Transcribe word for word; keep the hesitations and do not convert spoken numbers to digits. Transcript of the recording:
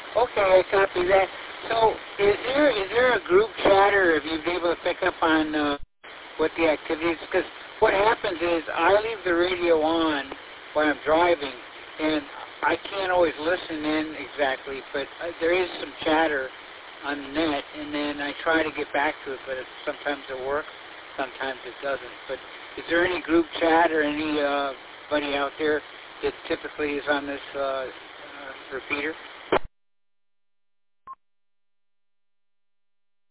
Okay, I copy that. So, is there is there a group chat, or have you been able to pick up on uh, what the activity is? Because what happens is I leave the radio on while I'm driving, and I can't always listen in exactly, but uh, there is some chatter on the net, and then I try to get back to it, but it, sometimes it works, sometimes it doesn't. But is there any group chat or any uh, buddy out there that typically is on this uh, uh, repeater?